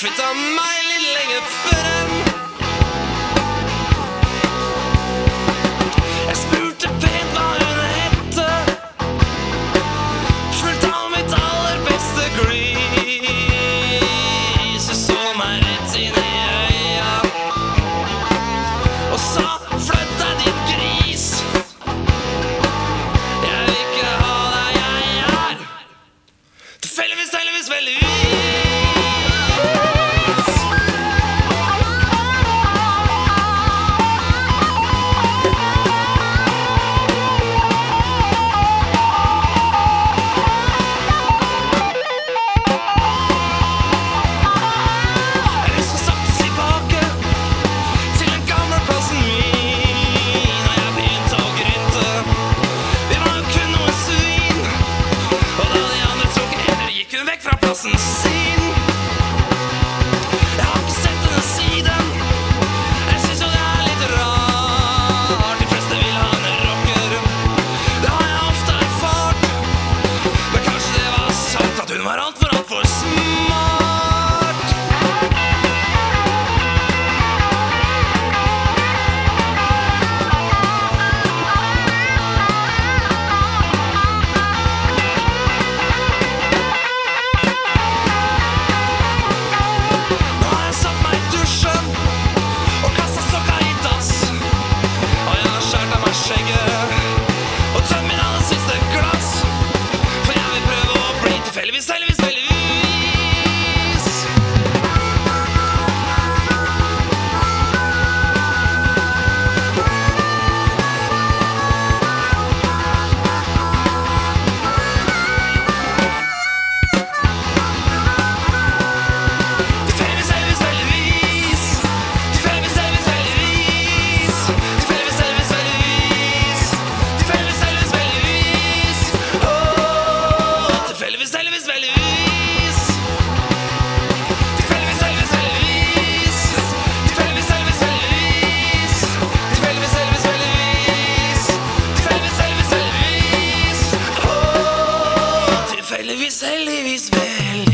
kvitt av meg litt lenge før en. Jeg spurte pent hva hun hette, fullt av mitt aller beste glis. Hun så meg rett inn i øya og sa, flytt deg din gris. Jeg vil ikke ha deg, jeg er tilfeldigvis, heldigvis, veldigvis. Sin. Jeg har ikke sett denne siden. Jeg synes jo det er litt rart. De fleste vil ha en rocker. Det har jeg ofte erfart. Men kanskje det var sant at hun var alt for smart. Og tøm min aller siste glass, for jeg vil prøve å bli tilfeldigvis, heldigvis, heldigvis. Heldigvis, heldigvis, vel.